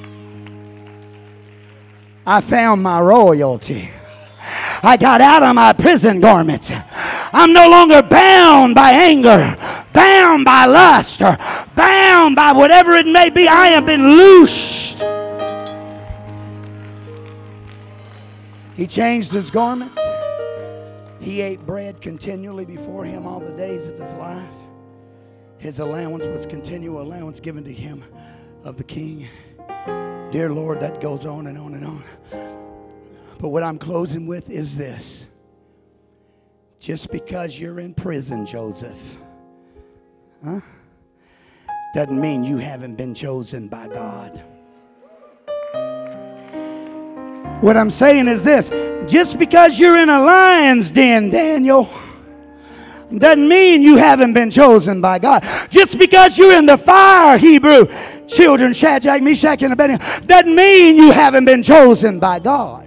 I found my royalty. I got out of my prison garments. I'm no longer bound by anger, bound by lust, or bound by whatever it may be. I have been loosed. He changed his garments. He ate bread continually before him all the days of his life. His allowance was continual allowance given to him of the king. Dear Lord, that goes on and on and on. But what I'm closing with is this. Just because you're in prison, Joseph, doesn't mean you haven't been chosen by God. What I'm saying is this. Just because you're in a lion's den, Daniel, doesn't mean you haven't been chosen by God. Just because you're in the fire, Hebrew children, Shadrach, Meshach, and Abednego, doesn't mean you haven't been chosen by God.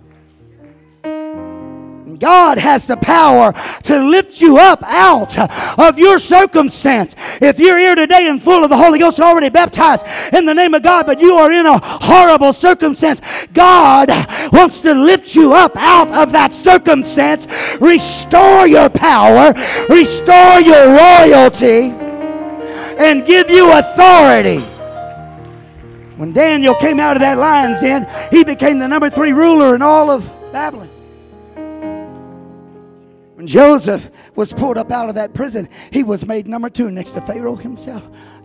God has the power to lift you up out of your circumstance. If you're here today and full of the Holy Ghost, already baptized in the name of God, but you are in a horrible circumstance, God wants to lift you up out of that circumstance, restore your power, restore your royalty, and give you authority. When Daniel came out of that lion's den, he became the number 3 ruler in all of Babylon. When Joseph was pulled up out of that prison, he was made number 2 next to Pharaoh himself.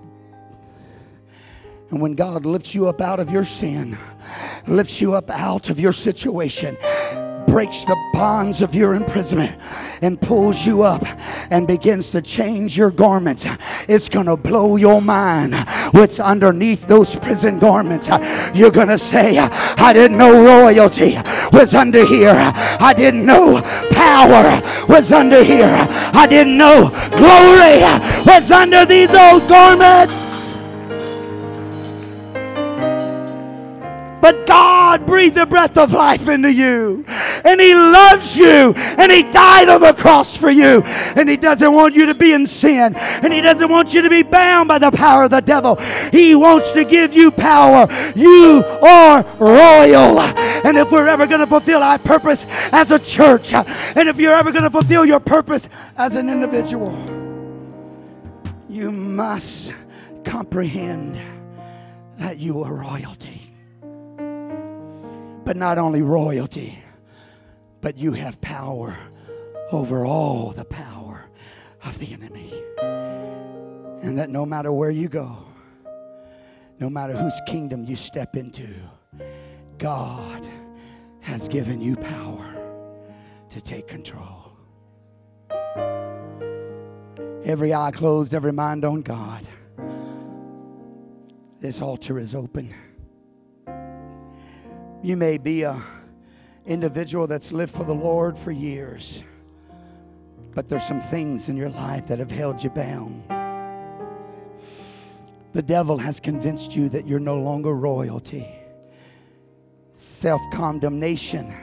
And when God lifts you up out of your sin, lifts you up out of your situation, breaks the bonds of your imprisonment and pulls you up and begins to change your garments, it's going to blow your mind what's underneath those prison garments. You're going to say, I didn't know royalty was under here. I didn't know power was under here. I didn't know glory was under these old garments. But God breathed the breath of life into you. And He loves you. And He died on the cross for you. And He doesn't want you to be in sin. And He doesn't want you to be bound by the power of the devil. He wants to give you power. You are royal. And if we're ever going to fulfill our purpose as a church, and if you're ever going to fulfill your purpose as an individual, you must comprehend that you are royalty. But not only royalty, but you have power over all the power of the enemy. And that no matter where you go, no matter whose kingdom you step into, God has given you power to take control. Every eye closed, every mind on God. This altar is open. You may be an individual that's lived for the Lord for years, but there's some things in your life that have held you bound. The devil has convinced you that you're no longer royalty. Self-condemnation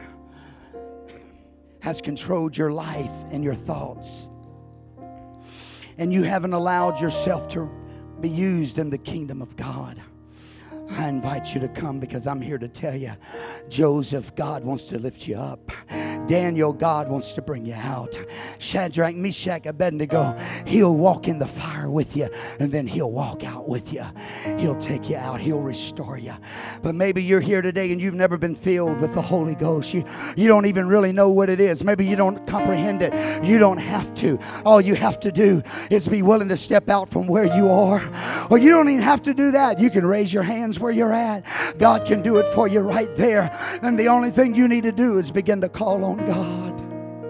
has controlled your life and your thoughts. And you haven't allowed yourself to be used in the kingdom of God. I invite you to come because I'm here to tell you, Joseph, God wants to lift you up. Daniel, God wants to bring you out. Shadrach, Meshach, Abednego, He'll walk in the fire with you, and then He'll walk out with you. He'll take you out. He'll restore you. But maybe you're here today and you've never been filled with the Holy Ghost. You don't even really know what it is. Maybe you don't comprehend it. You don't have to. All you have to do is be willing to step out from where you are. Or you don't even have to do that. You can raise your hands where you're at. God can do it for you right there. And the only thing you need to do is begin to call on God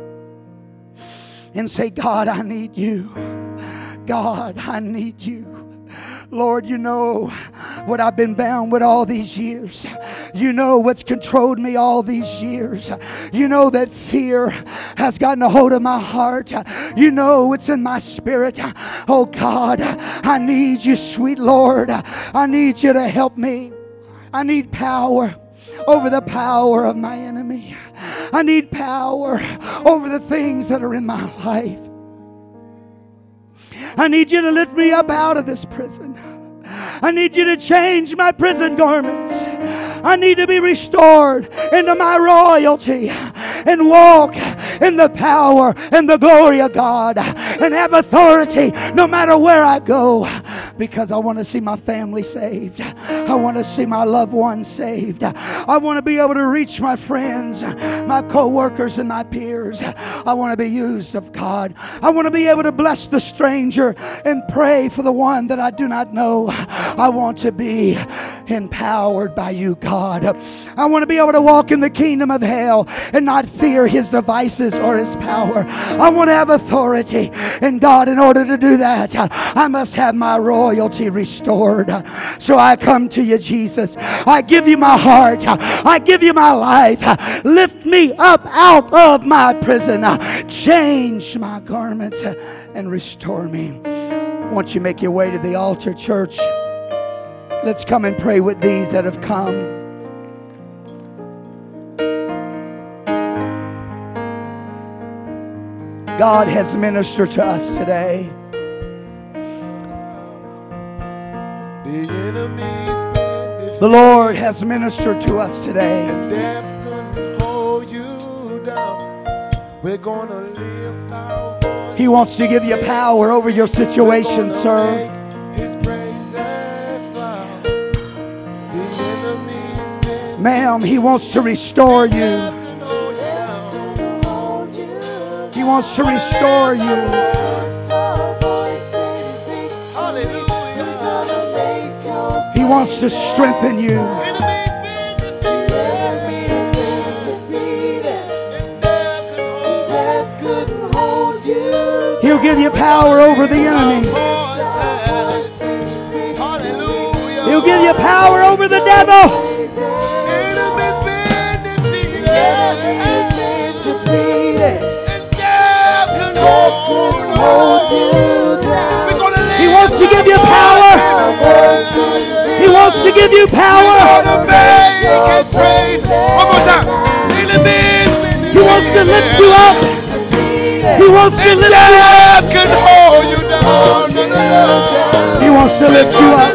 and say, God, I need you. God, I need you. Lord, you know what I've been bound with all these years. You know what's controlled me all these years. You know that fear has gotten a hold of my heart. You know what's in my spirit. Oh God, I need you, sweet Lord. I need you to help me. I need power over the power of my enemy. I need power over the things that are in my life. I need you to lift me up out of this prison. I need you to change my prison garments. I need to be restored into my royalty and walk in the power and the glory of God. and have authority no matter where I go, because I want to see my family saved. I want to see my loved ones saved. I want to be able to reach my friends, my co-workers, and my peers. I want to be used of God. I want to be able to bless the stranger and pray for the one that I do not know. I want to be empowered by you, God. I want to be able to walk in the kingdom of hell and not fear his devices or his power. I want to have authority. And God, in order to do that, I must have my royalty restored. So I come to you, Jesus. I give you my heart. I give you my life. Lift me up out of my prison. Change my garments and restore me. Won't you make your way to the altar, church? Let's come and pray with these that have come. God has ministered to us today. The Lord has ministered to us today. Death couldn't hold you down. We're gonna lift our voice. He wants to give you power over your situation, sir. His praises loud. The enemy's been Ma'am, he wants to restore you. He wants to restore you. He wants to strengthen you. He'll give you power over the enemy. He'll give you power over the devil. He wants to give you power. He wants to give you power. One more time. He wants to lift you up. He wants to lift you up. Can hold you down. He wants to lift you up.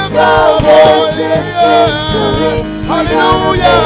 Hallelujah.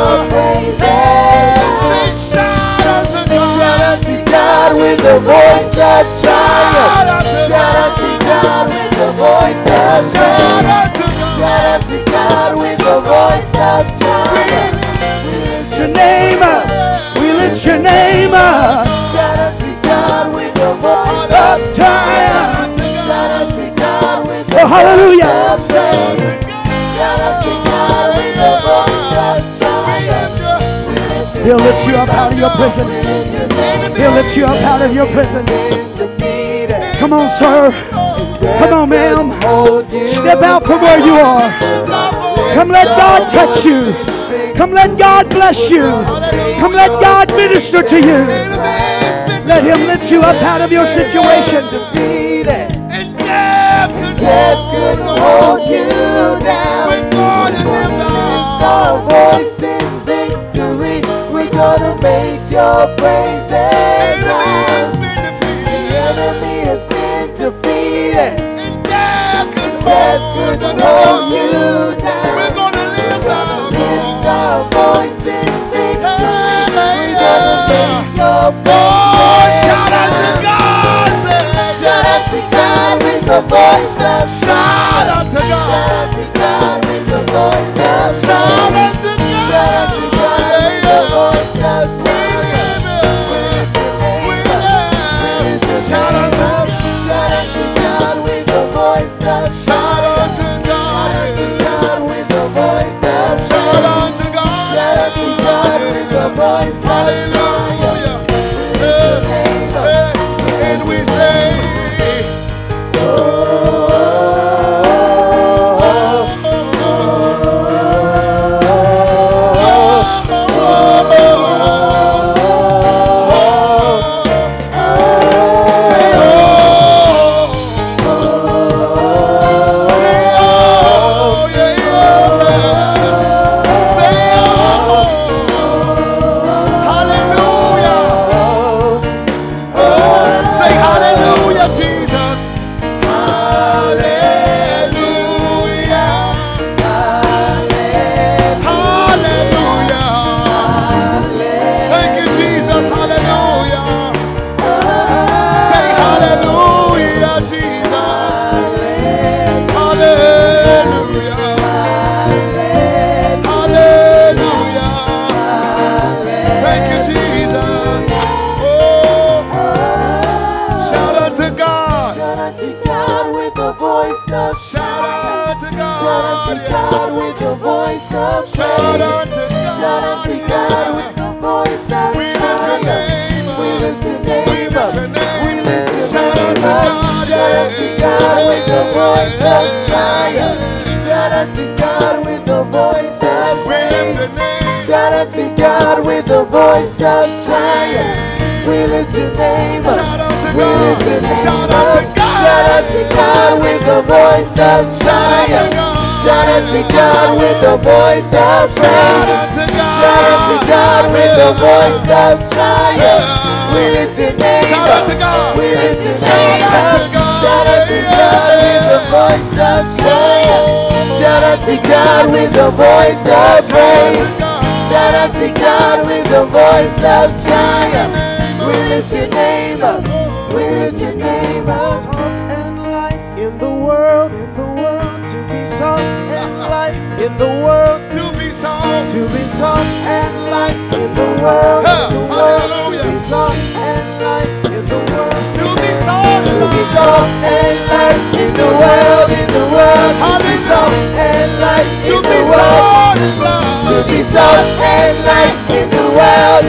Shout out to God with the voice of triumph. Shout out to God with the voice of triumph. Shout out to God with the voice of triumph. We lift your name up. We lift your name up. Shout out to God with the voice of triumph. Shout out to God with the Oh, hallelujah. voice of triumph. Shout out to God with the voice of triumph. He'll lift you up out of your prison. He'll lift you up out of your prison. Come on, sir. Come on, ma'am. Step out from where you are. Come let God touch you. Come let God bless you. Come let God minister to you. Let him lift you up out of your situation. Death couldn't hold you down. Lift our voice in victory. We're gonna make your praises loud. The enemy has been defeated. Death couldn't hold you down. We're gonna lift our voice in victory. We're gonna make your praises shout out to God. Shout out to God with the voice of shout out to God. Shout out to God with the voice of shout out to God. Shout out to God with the voice of shout out to God. Shout out to God with the voice of shout out to God with the voice of shout out to God. Shout out to God with the voice of hallelujah. And we say oh, oh, oh, oh. voice of Shout out to God. Shout out to God with the voice of Shout out to God. Shout out to God with the voice of We lift your name up. We lift your name We lift up. your name. We lift your Shout out name to up. God. Shout out to God with the voice of triumph. Shout out to God with the voice of We lift praise. your name. Shout out to God with the voice of triumph. We lift your name up. Shout out to We God. lift your name Shout up. out to God. Shout out to God with the voice of triumph. Shout out to God with the voice of Shout praise. out to God. Shout out to God with the voice of triumph. We lift your name Shout out to up. God. We lift your Shout name out up. to God. Shout out to God with the voice of triumph. Shout out to God with the voice of praise. Shout out to God with the voice of triumph. We lift your name up. We lift your name up. Salt and light in the world, to be salt and light in the world, To be salt. to be salt and light in the world, Hallelujah. to be salt and light in the world, To be salt. To be salt and light in the world, To be salt and light To in be the world. salt. To be salt and light in the world,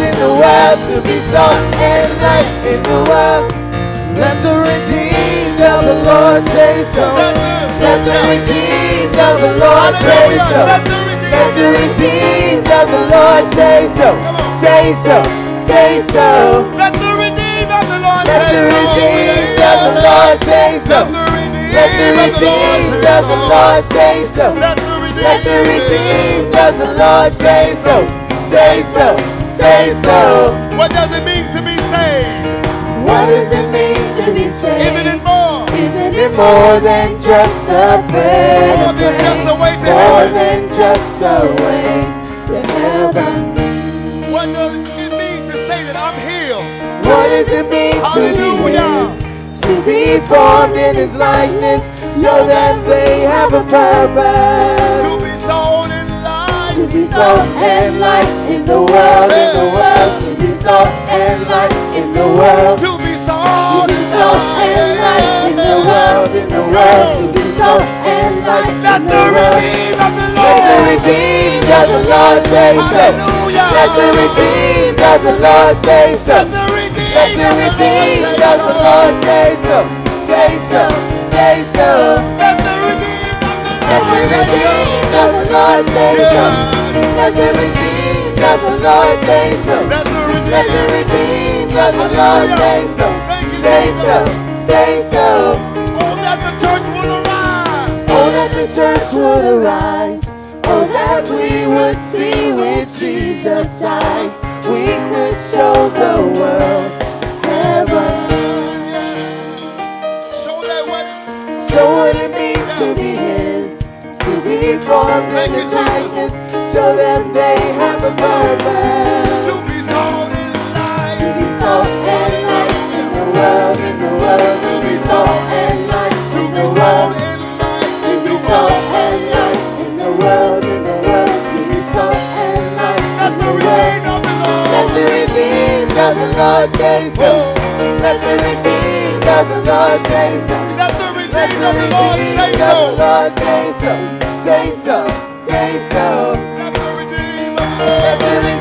To be salt and light in the world. let the redeemed of the Lord say so. Let the redeemed of the Lord say so. Let the redeemed of the Lord say so. Say so. Say so. Let the redeemed of the Lord Let the redeemed of the Lord say so. Let the redeemed of the Lord say so. Let the redeemed of the Lord say so. Say so. Say so. What does it mean to be saved? What does it mean to be saved? Isn't it more? Isn't it more than just a prayer? More than just a way to More heaven. than just a way to heaven. What does it mean to say that I'm healed? What does it mean to Hallelujah. be his? To be formed in his likeness, show that they have a purpose. To be sold in life. To be salt and light in the world, To be salt and light in the world. To be To sold be salt and light in the world, To be salt and light Let in the the world. redeemed of the Let the Lord. redeemed of the Lord say so. Hallelujah. Let the redeemed of the Lord say so. Let the redeemed Let the redeemed of the Lord say so. Say so. Say so. Let the redeemed of the Let the Lord. redeemed of the Lord say so. Let the redeemed of the Lord say so. Let the Let the redeemed. redeemed of the Lord say so. Say so. Say so. Oh, that the church will arise. Oh, that the church would arise. Oh, that we would see with Jesus' eyes. We could show the world heaven. Show that what Show what it means to be his. To be formed in his likeness. Show them they have a purpose. to be sold in To life. be salt and light in the world, To be salt and light To in be the sold world. in life. To be salt and light in the world, To be salt and light Let in the the world. redeemed of the Lord. Let the redeemed of the Lord say so. Let the redeemed of the Lord say so. Let the Let redeemed the of the Lord redeemed say of the so. Lord say so. Say so. Say so. Let the redeemed of the Let Lord. the